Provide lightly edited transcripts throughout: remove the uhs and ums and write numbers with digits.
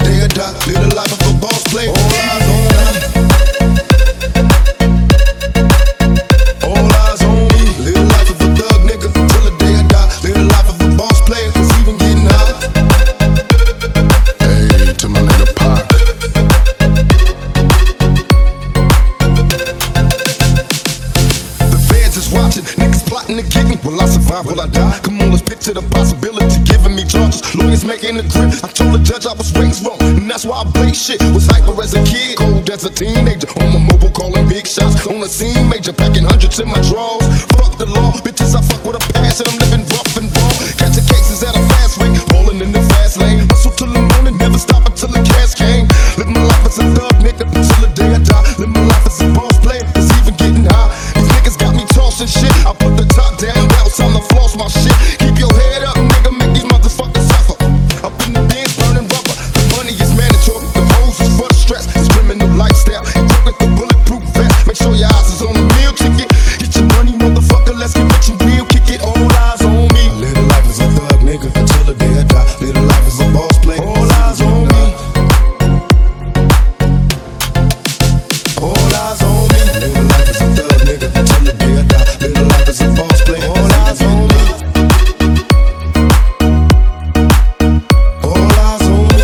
day I die. Live the life of a boss player. All eyes on me. All eyes on me. Live the life of a thug nigga till the day I die. Live the life of a boss player, 'cause even getting high. Hey, to my nigga Pac. The feds is watching, niggas plotting to kick me. Will I survive? Will I die? Come on, let's picture the possibility. Giving me charges, lawyers making a grip. I told the judge I was raised wrong, and that's why I blaze shit. Was hyper as a kid, cold as a teenager. On my mobile calling big shots, on the scene major, packing hundreds in my drawers. Fuck the law, bitches I fuck with a passion. I'm living rough and raw, catching cases at a fast rate, rolling in the fast lane. Hustle till the morning, never stop until the cash came. Live my life as a thug nigga until the day I die. Live my life as a boss player, 'cause even getting high. These niggas got me tossing shit. I put the top down, now it's time to floss my shit. Keep your head up, nigga, make these motherfuckers suffer. Up in the bins, burning rubber. The money is mandatory, the hoes is for the stress. It's criminal lifestyle, equipped with the bulletproof vest. Make sure your eyes is on the meal ticket. Get your money, motherfucker, let's get rich and real. Kick it, all eyes on me. Live the life as a thug nigga until the day I die. Live the life as a boss player. All eyes on me. All eyes on me. Live the life as a thug nigga until the day I die. Live the life as a boss player. All eyes on me. All eyes on me.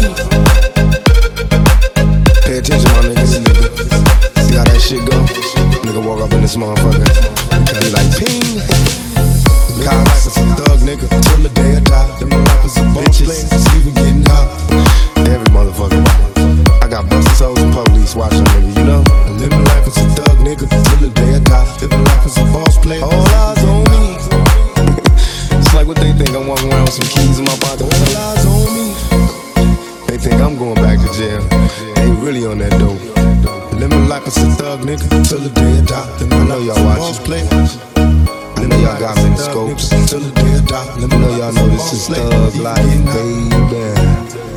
Pay attention, my niggas. See how that shit go? Nigga walk up in this motherfucker. Be like, ping. Live my life as a thug nigga till the day I die. Live my life as a boss player. It's even getting hot. Every motherfucker. I got busted souls and police watching, nigga, you know? Live my life as a thug nigga till the day I die. Live my life as a boss player. All eyes on me. It's like what they think, I'm walking around with some keys in my pocket. All eyes on me. They think I'm going back to jail. Ain't really on that dope. Live my life as a thug nigga till the day I die. I know y'all watching. I know y'all got me in the scopes till the day I die. Let me know y'all know this is thug life, baby.